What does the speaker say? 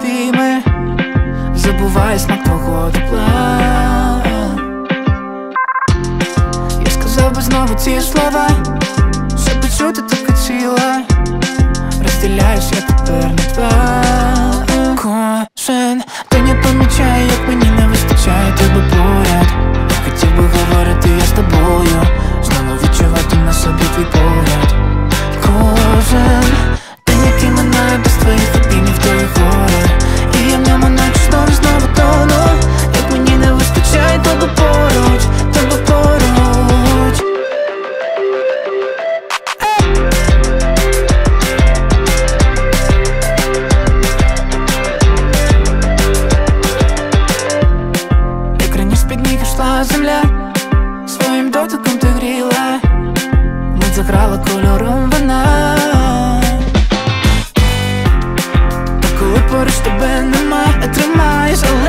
обійми, забуваю смак твого тепла. Я сказав би знову ці слова, щоб почути таке ціле. Розділяюсь я тепер на два. Кожен день я помічаю, як мені не вистачає тебе поряд. Хотів би говорити я з тобою, знову відчувати на собі твій погляд. Кожен день, який минає без твоїх обіймів, то є горе. І я в ньому наче знову тону, як мені не вистачає тебе поруч, тебе поруч. Як раніше під ніг йшла земля, своїм дотиком ти гріла, мить заграла кольором вина. Та коли поруч тебе нема, тримаєш, але